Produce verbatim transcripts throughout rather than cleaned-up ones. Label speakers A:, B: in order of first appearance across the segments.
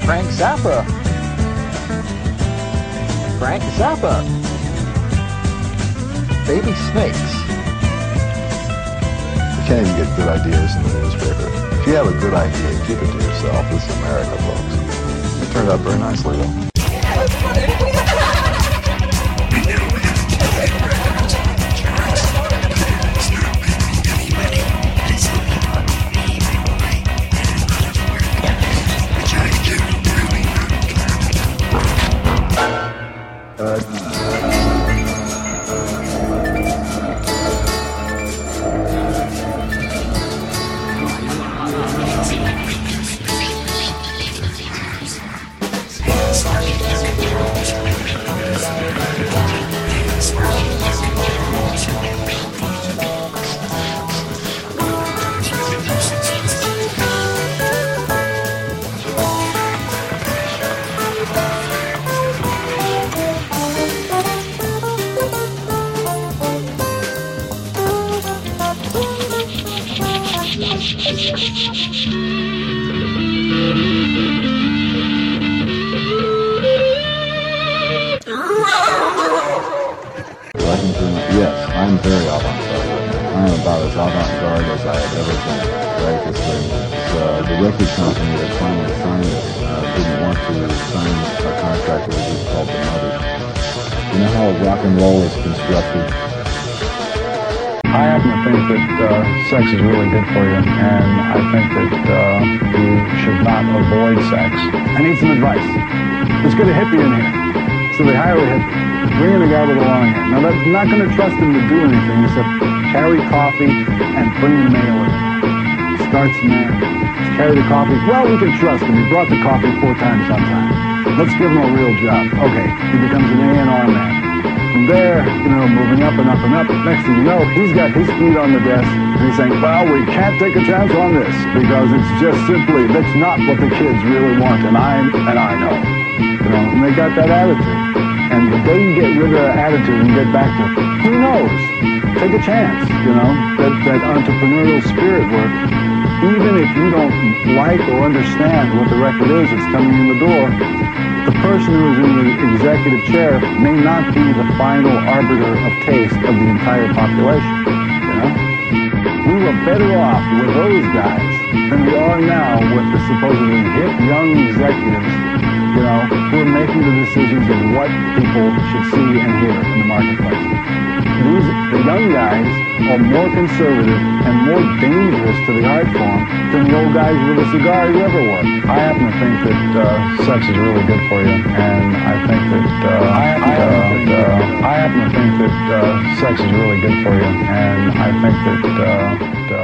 A: Frank Zappa. Frank Zappa. Baby snakes.
B: You can't even get good ideas in the newspaper. If you have a good idea, keep it to yourself. This is America, folks. It turned out very nicely, though. Yes, I'm very avant-garde. I am about as avant-garde as I have ever been. Right? This thing is, uh, the record company that finally signed it uh, didn't want to sign a contract that was just called The Mothers. You know how rock and roll is constructed?
C: I happen to think that uh, sex is really good for you, and I think that uh, you should not avoid sex. I need some advice. Let's get a hippie in here. So they hire a hippie. Bring in a guy with a long hair. Now, they're not going to trust him to do anything except carry coffee and bring the mail in. Starts there. Carry the coffee. Well, we can trust him. He brought the coffee four times on time. Let's give him a real job. Okay, he becomes an A and R man. From there, you know, moving up and up and up. Next thing you know, he's got his feet on the desk, and he's saying, well, we can't take a chance on this because it's just simply, that's not what the kids really want, and I and I know. You know, and they got that attitude. And the day you get rid of that attitude and get back to, who knows? Take a chance, you know, that, that entrepreneurial spirit where even if you don't like or understand what the record is that's coming in the door, the person who is in the executive chair may not be the final arbiter of taste of the entire population, you know? We were better off with those guys than we are now with the supposedly hip young executives, you know, who are making the decisions of what people should see and hear in the marketplace. These, the young guys are more conservative and more dangerous to the art form than the old guys with a cigar ever were. I happen to think that uh, sex is really good for you, and I think that uh, I, I, uh, that, uh, I happen to think that uh, sex is really good for you, and I think that. Uh, uh,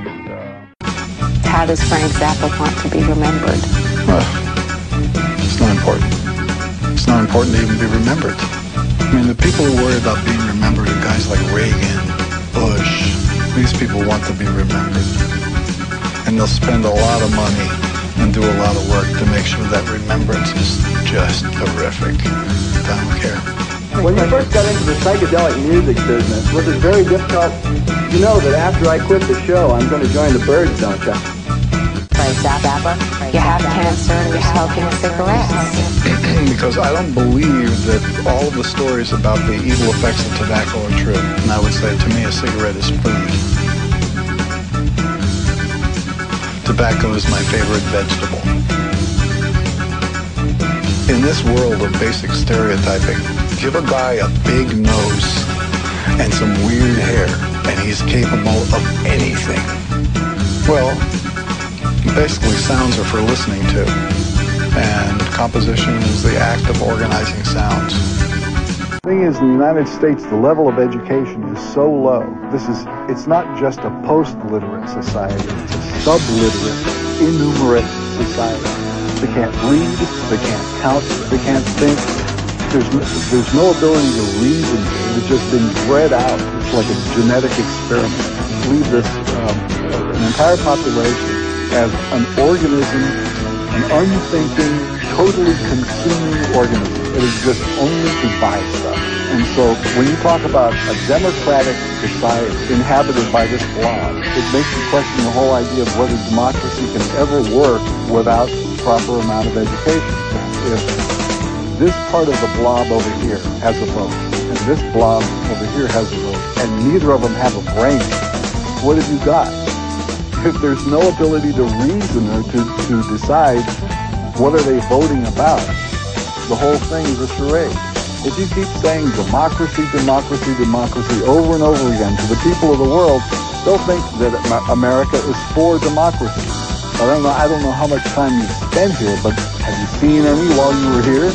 C: uh,
D: How does Frank Zappa want to be remembered?
B: Well, it's not important. It's not important to even be remembered. I mean, the people who worry about being remembered are guys like Reagan, Bush. These people want to be remembered. And they'll spend a lot of money and do a lot of work to make sure that remembrance is just terrific. I don't care.
E: When you first got into the psychedelic music business, was it very difficult? You know that after I quit the show, I'm going to join the Byrds, don't you?
D: Frank Zappa, you have cancer and you're smoking cigarettes.
B: Because I don't believe that all of the stories about the evil effects of tobacco are true. And I would say, to me, a cigarette is food. Tobacco is my favorite vegetable. In this world of basic stereotyping, give a guy a big nose and some weird hair, and he's capable of anything. Well, basically sounds are for listening to, and composition is the act of organizing sounds.
C: The thing is, in the United States, the level of education is so low. This is, it's not just a post-literate society, it's a sub-literate, innumerate society. They can't read, they can't count, they can't think. There's no, there's no ability to reason. It's just been bred out. It's like a genetic experiment. Leave this, um, an entire population as an organism, an unthinking, totally consuming organism. It exists only to buy stuff.
B: And so when you talk about a democratic society inhabited by this blob, it makes you question the whole idea of whether democracy can ever work without the proper amount of education. If this part of the blob over here has a vote, and this blob over here has a vote, and neither of them have a brain, what have you got? If there's no ability to reason or to, to decide what are they voting about, the whole thing is a charade. If you keep saying democracy, democracy, democracy over and over again to the people of the world, they'll think that America is for democracy. I don't know, I don't know how much time you've spent here, but have you seen any while you were here?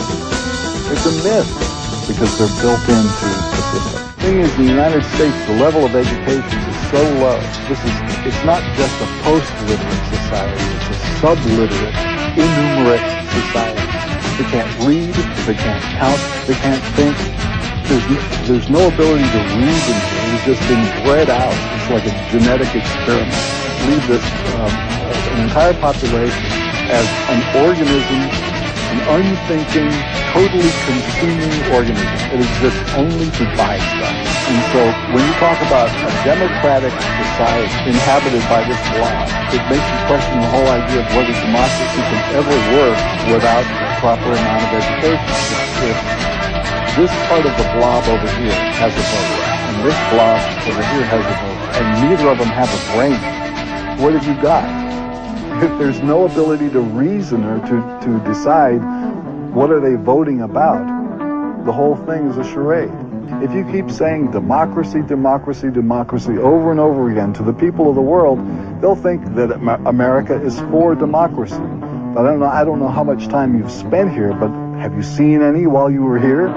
B: It's a myth because they're built into the system. The thing is, in the United States, the level of education is so low. This is, it's not just a post-literate society, it's a sub-literate, innumerate society. They can't read, they can't count, they can't think. There's, there's no ability to reason here. It's just been bred out. It's like a genetic experiment. Leave this, um, an entire population as an organism, an unthinking, totally consuming organism. It exists only to buy stuff. And so when you talk about a democratic society inhabited by this blob, it makes you question the whole idea of whether democracy can ever work without proper amount of education. If, if this part of the blob over here has a vote, and this blob over here has a vote, and neither of them have a brain, what have you got? If there's no ability to reason or to, to decide what are they voting about, the whole thing is a charade. If you keep saying democracy, democracy, democracy over and over again to the people of the world, they'll think that America is for democracy. I don't know, I don't know how much time you've spent here, but have you seen any while you were here?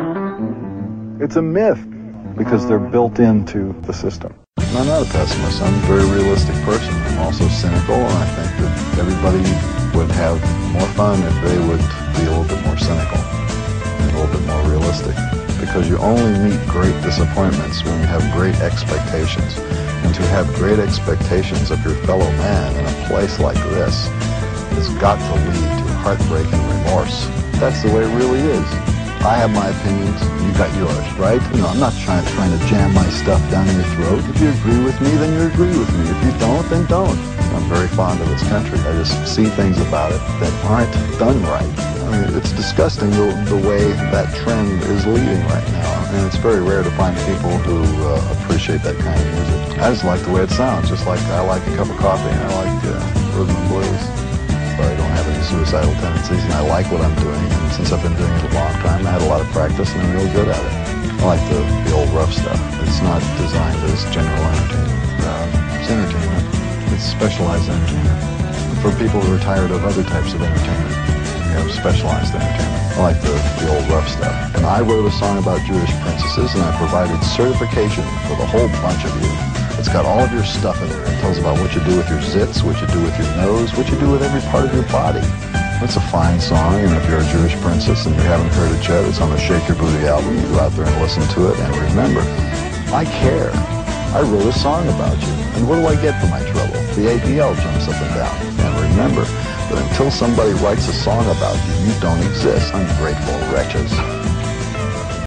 B: It's a myth because they're built into the system.
F: I'm not a pessimist. I'm a very realistic person. I'm also cynical, and I think that everybody would have more fun if they would be a little bit more cynical and a little bit more realistic. Because you only meet great disappointments when you have great expectations. And to have great expectations of your fellow man in a place like this has got to lead to heartbreak and remorse. That's the way it really is. I have my opinions, you got yours, right? You know, I'm not trying, trying to jam my stuff down your throat. If you agree with me, then you agree with me. If you don't, then don't. I'm very fond of this country. I just see things about it that aren't done right. I mean, it's disgusting the, the way that trend is leading right now. And it's very rare to find people who uh, appreciate that kind of music. I just like the way it sounds, just like I like a cup of coffee and I like uh, rhythm and blues. But I don't have any suicidal tendencies, and I like what I'm doing. And since I've been doing it a long time, I had a lot of practice, and I'm really good at it. I like the, the old rough stuff. It's not designed as general entertainment. Uh, it's entertainment. It's specialized entertainment. For people who are tired of other types of entertainment, you have specialized entertainment. I like the, the old rough stuff. And I wrote a song about Jewish princesses, and I provided certification for the whole bunch of you. It's got all of your stuff in there. It tells about what you do with your zits, what you do with your nose, what you do with every part of your body. It's a fine song, and if you're a Jewish princess and you haven't heard it yet, it's on the Shake Your Booty album. You go out there and listen to it, and remember, I care. I wrote a song about you. And what do I get for my trouble? The A D L jumps up and down. And remember that until somebody writes a song about you, you don't exist, ungrateful wretches.